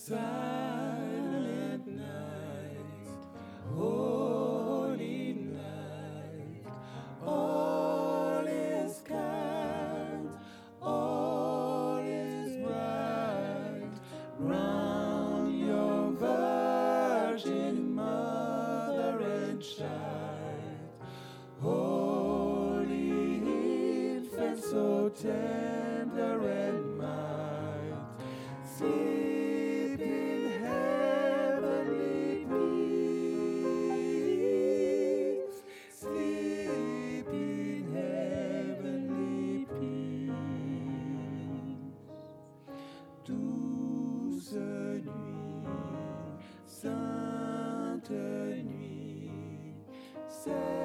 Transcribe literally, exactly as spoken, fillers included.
Silent night, holy night, all is kind, all is bright, round your virgin mother and child, holy infant so tender and mild, sleep in heavenly peace, sleep in heavenly peace. Douce nuit, sainte nuit,